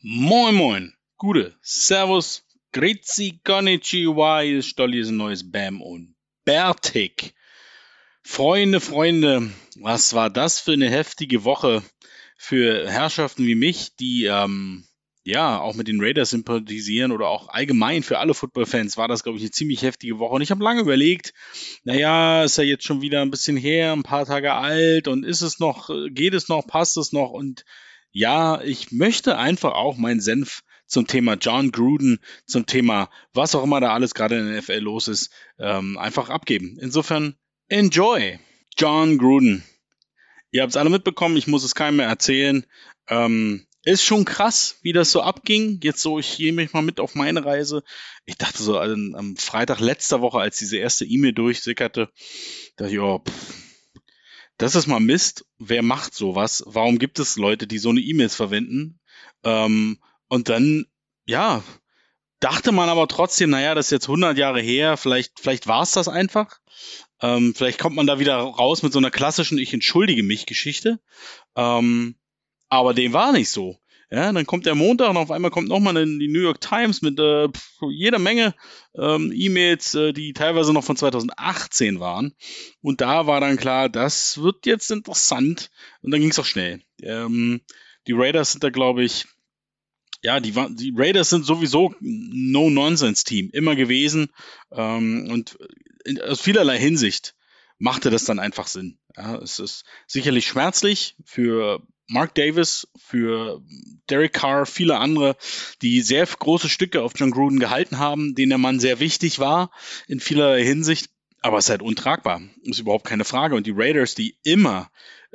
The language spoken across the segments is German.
Moin Moin, Gude, Servus, Grüezi, Konnichiwa, hier ist Stolli, ist ein neues Bam und Bärtig. Freunde, was war das für eine heftige Woche für Herrschaften wie mich, die ja auch mit den Raiders sympathisieren oder auch allgemein für alle Footballfans war das, glaube ich, eine ziemlich heftige Woche. Und ich habe lange überlegt, naja, ist ja jetzt schon wieder ein bisschen her, ein paar Tage alt und ist es noch, geht es noch, passt es noch? Und ja, ich möchte einfach auch meinen Senf zum Thema John Gruden, zum Thema was auch immer da alles gerade in der NFL los ist, einfach abgeben. Insofern, enjoy! John Gruden. Ihr habt es alle mitbekommen, ich muss es keinem mehr erzählen. Ist schon krass, wie das so abging. Jetzt so, ich gehe mich mal mit auf meine Reise. Ich dachte so am Freitag letzter Woche, als diese erste E-Mail durchsickerte, dachte ich, oh, das ist mal Mist. Wer macht sowas? Warum gibt es Leute, die so eine E-Mails verwenden? Und dann, ja, dachte man aber trotzdem, naja, das ist jetzt 100 Jahre her, vielleicht war es das einfach. Vielleicht kommt man da wieder raus mit so einer klassischen Ich entschuldige mich Geschichte. Aber dem war nicht so. Ja, dann kommt der Montag und auf einmal kommt nochmal die New York Times mit jeder Menge E-Mails, die teilweise noch von 2018 waren. Und da war dann klar, das wird jetzt interessant. Und dann ging es auch schnell. Die Raiders sind da, glaube ich, ja, die Raiders sind sowieso No-Nonsense-Team immer gewesen. Und aus vielerlei Hinsicht machte das dann einfach Sinn. Ja, es ist sicherlich schmerzlich für Mark Davis, für Derek Carr, viele andere, die sehr große Stücke auf John Gruden gehalten haben, denen der Mann sehr wichtig war in vielerlei Hinsicht. Aber es ist halt untragbar, ist überhaupt keine Frage. Und die Raiders, die immer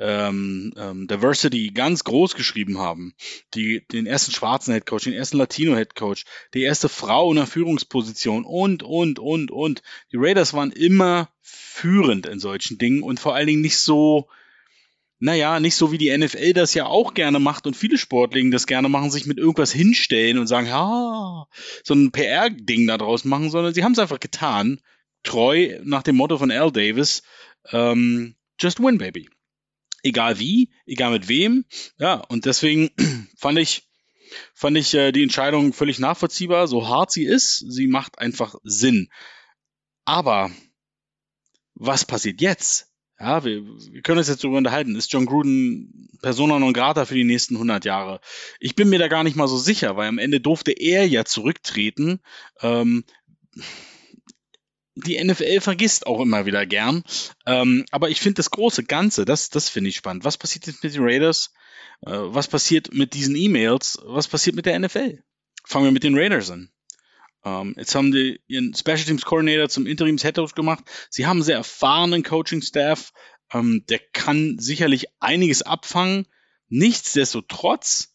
Diversity ganz groß geschrieben haben, die den ersten schwarzen Headcoach, den ersten Latino Headcoach, die erste Frau in der Führungsposition und. Die Raiders waren immer führend in solchen Dingen und vor allen Dingen nicht so, naja, nicht so wie die NFL das ja auch gerne macht und viele Sportler das gerne machen, sich mit irgendwas hinstellen und sagen, ja, so ein PR-Ding da draus machen, sondern sie haben es einfach getan, treu nach dem Motto von Al Davis, just win, baby. Egal wie, egal mit wem. Ja, und deswegen fand ich die Entscheidung völlig nachvollziehbar, so hart sie ist, sie macht einfach Sinn. Aber was passiert jetzt? Ja, wir können uns jetzt darüber unterhalten. Ist John Gruden Persona non grata für die nächsten 100 Jahre? Ich bin mir da gar nicht mal so sicher, weil am Ende durfte er ja zurücktreten. Ähm, die NFL vergisst auch immer wieder gern. Aber ich finde das große Ganze, das finde ich spannend. Was passiert jetzt mit den Raiders? Was passiert mit diesen E-Mails? Was passiert mit der NFL? Fangen wir mit den Raiders an. Jetzt haben die ihren Special Teams Coordinator zum Interims Head Coach gemacht. Sie haben einen sehr erfahrenen Coaching Staff. Der kann sicherlich einiges abfangen. Nichtsdestotrotz,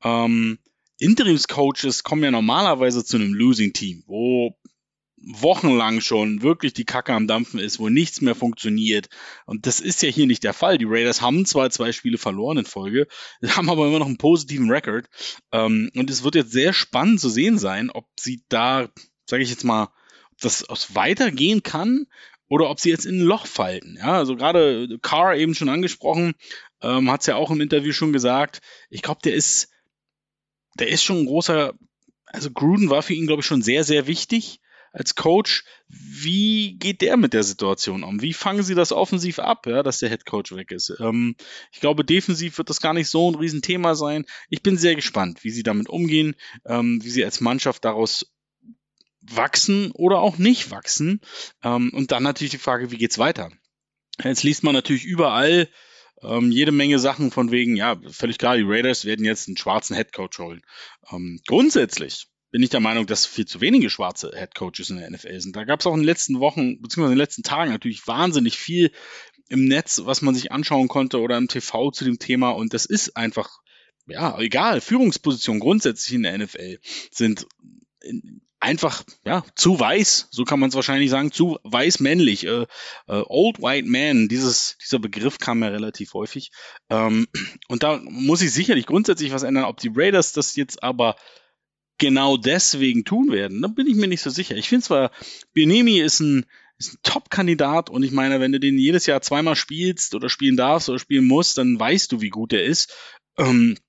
Interims Coaches kommen ja normalerweise zu einem Losing Team, wo wochenlang schon wirklich die Kacke am Dampfen ist, wo nichts mehr funktioniert. Und das ist ja hier nicht der Fall. Die Raiders haben zwar 2 Spiele verloren in Folge, haben aber immer noch einen positiven Rekord. Und es wird jetzt sehr spannend zu sehen sein, ob sie da, sage ich jetzt mal, ob das weitergehen kann oder ob sie jetzt in ein Loch fallen. Ja, also gerade Carr eben schon angesprochen, hat es ja auch im Interview schon gesagt. Ich glaube, der ist schon ein großer, also Gruden war für ihn, glaube ich, schon sehr, sehr wichtig als Coach. Wie geht der mit der Situation um? Wie fangen sie das offensiv ab, ja, dass der Head Coach weg ist? Ich glaube, defensiv wird das gar nicht so ein Riesenthema sein. Ich bin sehr gespannt, wie sie damit umgehen, wie sie als Mannschaft daraus wachsen oder auch nicht wachsen. Und dann natürlich die Frage, wie geht's weiter? Jetzt liest man natürlich überall jede Menge Sachen von wegen, ja, völlig klar, die Raiders werden jetzt einen schwarzen Headcoach holen. Grundsätzlich bin ich der Meinung, dass viel zu wenige schwarze Headcoaches in der NFL sind. Da gab es auch in den letzten Wochen, beziehungsweise in den letzten Tagen natürlich wahnsinnig viel im Netz, was man sich anschauen konnte oder im TV zu dem Thema. Und das ist einfach, ja, egal. Führungspositionen grundsätzlich in der NFL sind einfach, ja, zu weiß, so kann man es wahrscheinlich sagen, zu weiß männlich. Old White Man, dieser Begriff kam ja relativ häufig. Und da muss sich sicherlich grundsätzlich was ändern. Ob die Raiders das jetzt aber genau deswegen tun werden, da bin ich mir nicht so sicher. Ich finde zwar, Bieniemy ist ein Top-Kandidat und ich meine, wenn du den jedes Jahr zweimal spielst oder spielen darfst oder spielen musst, dann weißt du, wie gut er ist.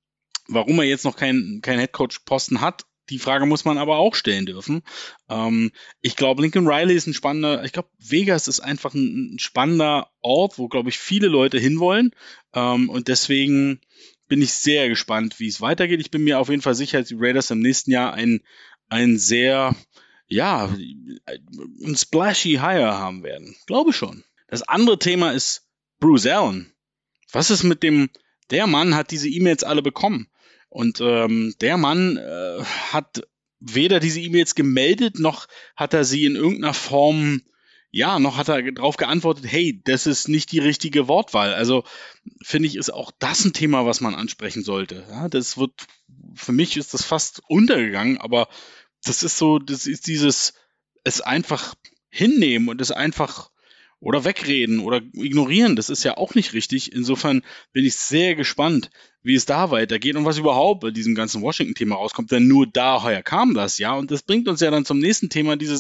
Warum er jetzt noch keinen Headcoach-Posten hat, die Frage muss man aber auch stellen dürfen. Ich glaube, Lincoln Riley ist ich glaube, Vegas ist einfach ein spannender Ort, wo, glaube ich, viele Leute hinwollen. Und deswegen bin ich sehr gespannt, wie es weitergeht. Ich bin mir auf jeden Fall sicher, dass die Raiders im nächsten Jahr ein sehr, ja, ein splashy Hire haben werden. Glaube schon. Das andere Thema ist Bruce Allen. Was ist mit dem, der Mann hat diese E-Mails alle bekommen. Und der Mann hat weder diese E-Mails gemeldet, noch hat er sie in irgendeiner Form, ja, noch hat er darauf geantwortet, hey, das ist nicht die richtige Wortwahl. Also finde ich, ist auch das ein Thema, was man ansprechen sollte. Ja, für mich ist das fast untergegangen, aber das ist dieses, es einfach hinnehmen und es einfach oder wegreden oder ignorieren, das ist ja auch nicht richtig. Insofern bin ich sehr gespannt, wie es da weitergeht und was überhaupt bei diesem ganzen Washington-Thema rauskommt, denn nur daher kam das, ja. Und das bringt uns ja dann zum nächsten Thema, diese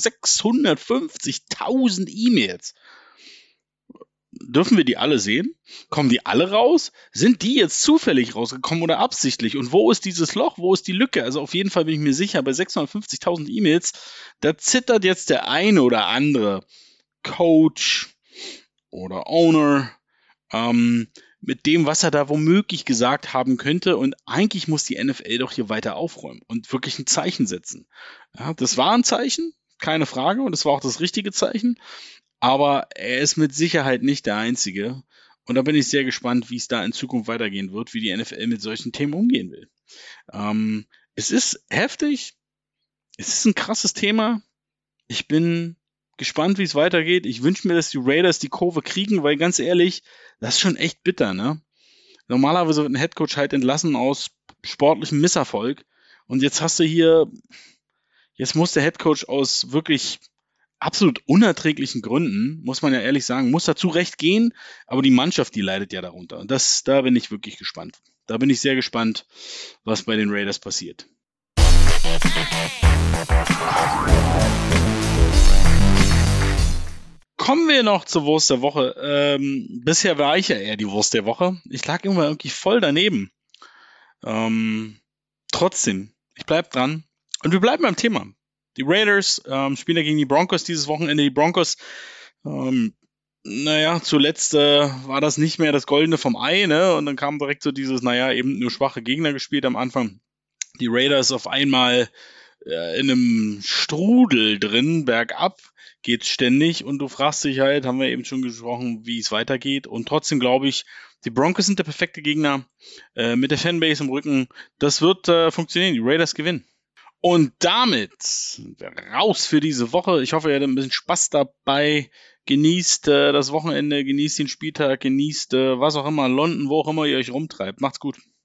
650.000 E-Mails. Dürfen wir die alle sehen? Kommen die alle raus? Sind die jetzt zufällig rausgekommen oder absichtlich? Und wo ist dieses Loch? Wo ist die Lücke? Also auf jeden Fall bin ich mir sicher, bei 650.000 E-Mails, da zittert jetzt der eine oder andere Coach oder Owner mit dem, was er da womöglich gesagt haben könnte. Und eigentlich muss die NFL doch hier weiter aufräumen und wirklich ein Zeichen setzen. Ja, das war ein Zeichen, keine Frage, und das war auch das richtige Zeichen. Aber er ist mit Sicherheit nicht der Einzige. Und da bin ich sehr gespannt, wie es da in Zukunft weitergehen wird, wie die NFL mit solchen Themen umgehen will. Es ist heftig. Es ist ein krasses Thema. Ich bin gespannt, wie es weitergeht. Ich wünsche mir, dass die Raiders die Kurve kriegen, weil ganz ehrlich, das ist schon echt bitter, ne? Normalerweise wird ein Headcoach halt entlassen aus sportlichem Misserfolg. Und jetzt jetzt muss der Headcoach aus wirklich absolut unerträglichen Gründen, muss man ja ehrlich sagen, muss dazu recht gehen, aber die Mannschaft, die leidet ja darunter. Und da bin ich wirklich gespannt. Da bin ich sehr gespannt, was bei den Raiders passiert. Kommen wir noch zur Wurst der Woche. Bisher war ich ja eher die Wurst der Woche. Ich lag immer irgendwie voll daneben. Trotzdem, ich bleib dran. Und wir bleiben beim Thema. Die Raiders spielen ja gegen die Broncos dieses Wochenende. Die Broncos, zuletzt war das nicht mehr das Goldene vom Ei, ne? Und dann kam direkt so dieses, eben nur schwache Gegner gespielt am Anfang. Die Raiders auf einmal in einem Strudel drin, bergab geht's ständig. Und du fragst dich halt, haben wir eben schon gesprochen, wie es weitergeht. Und trotzdem glaube ich, die Broncos sind der perfekte Gegner mit der Fanbase im Rücken. Das wird funktionieren. Die Raiders gewinnen. Und damit sind wir raus für diese Woche. Ich hoffe, ihr hattet ein bisschen Spaß dabei. Genießt das Wochenende, genießt den Spieltag, genießt was auch immer, London, wo auch immer ihr euch rumtreibt. Macht's gut.